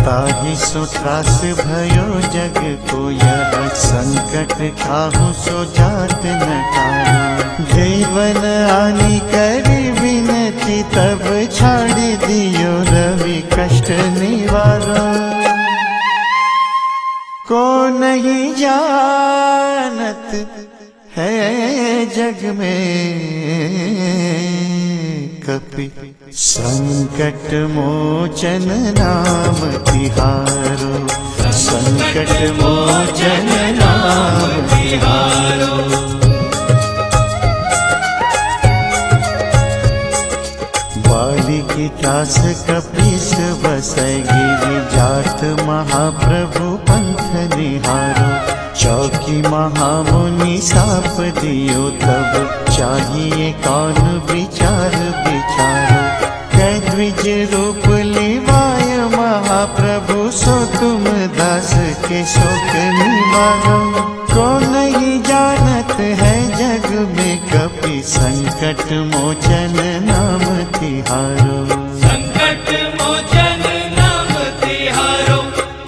ताहि सो त्रास भयो जग को यह संकट काहू सो जात न टारो। देवन आनी कर विनती तब छाड़ दियो रवि कष्ट निवारो। को नहीं जानत है जग में कपि संकट मोचन नाम तिहारो। संकट मोचन नाम तिहारो। बाली की त्रास कपीस बसै गिरि जात महाप्रभु पंथ निहारो। चौकी महामुनि साप दियो तब चाहिए कौन विचार विचारो। कै द्विज रूप लिवाय महाप्रभु सो तुम दास के शोक निवारो। को नहीं जानत है जग में कपि संकट मोचन नाम तिहारो। संकट मोचन नाम तिहारो।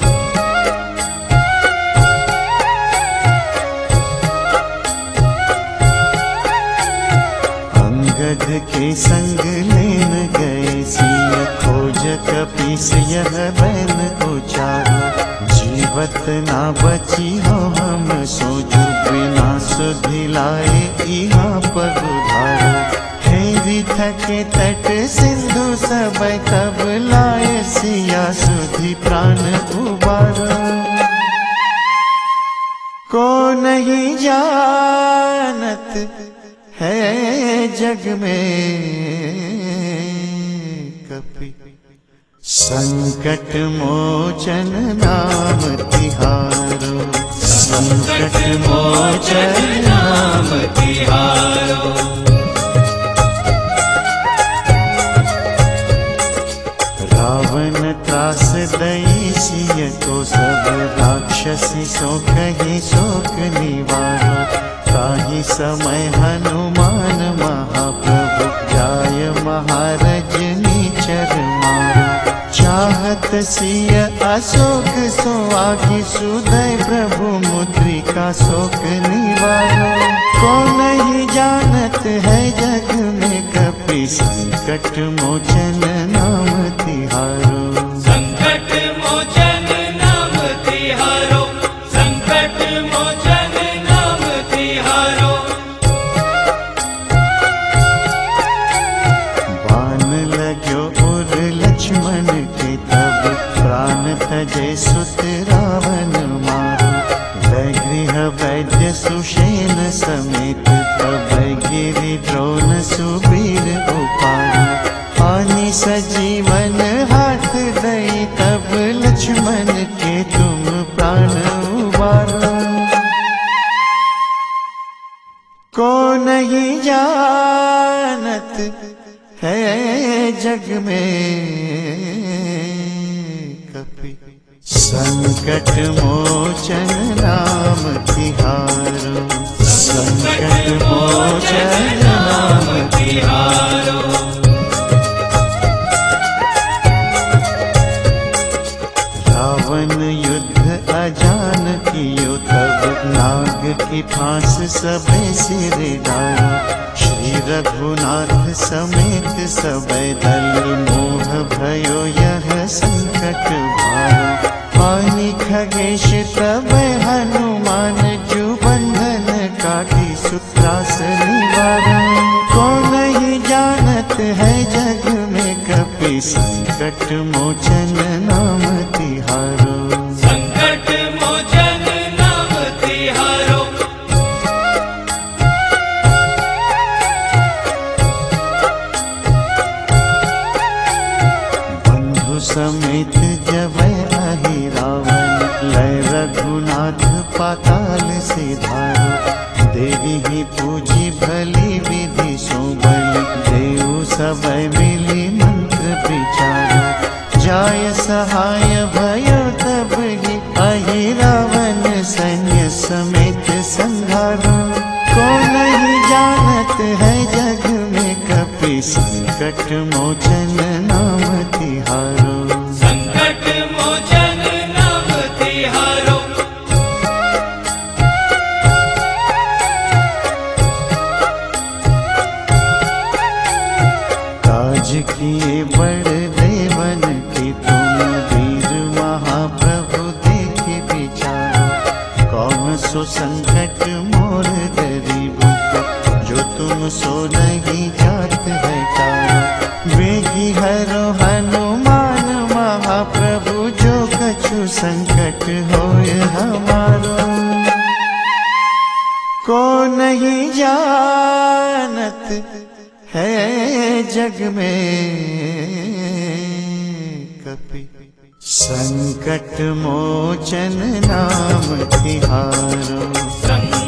अंगद के संग लेन गए सिय खोज कपीस यह बैन उचारो। जीवत ना बची हो हम सोजु बिना सुधि लाए यहाँ पर उधारो। हेरी थके तट सिंधु सब तब लाए सिया सुधि प्राण उबारो। को नहीं जानत है जग में कपि संकट मोचन नाम तिहारो। संकट मोचन नाम तिहारो। रावण त्रास दई सिय को सब राक्षसी सो कही शोक निवारो। ताहि समय हनुमान महाप्रभु जाय महारज नीचर मारो। चाहत सिय अशोक सो आगे सुदय प्रभु मुद्रिका शोक निवारो। को नहीं जानत है जग में कपि संकट मोचन नाम तिहारो। संकट मोचन नाम तिहारो। संकट मोचन नाम तिहारो। बान लाग्यो उर लक्ष्मण के तब प्राण तजै सुत रावण मारो। वैगृह वैद्य सुषेण समेत तब गिरि द्रोण सुबीर उपारो। पानी सजीवन हाथ दई तब लक्ष्मण के तुम प्राण उबारो। को नहीं जानत है जग में कपि संकट मोचन नाम तिहारो। संकट मोचन नाम तिहारो। रावण युद्ध अजान कियो तब नाग की फांस सबे सिर डारो। श्री रघुनाथ समेत सबे दल मोह भयो यह संकट भारो। पानी खगेश तब हनुमान जु बंधन काटी सुत्रास निवारो। को नहीं जानत है जग में कपि संकट मोचन नाम तिहारो। संकट मोचन नाम तिहारो। बंधु समेत जबै आहि रावण लय रघुनाथ पाताल से धारो। देवी ही पूजी भली विधि सो बलि देव सबै मिली मंत्र विचारो। जाय सहाय भयो तब ही आहि रावण सैन्य समेत संघारो। को नहीं जानत है जग में कपि संकट मोचन नाम तिहारो। संकट मोचन सो संकट मोर गरीब का, जो तुम सो नहीं जात है टारो। वेगी हरो हनुमान महाप्रभु, जो कछु संकट होय हमारो। को नहीं जानत है जग में कपि, संकट मोचन नाम तिहारो।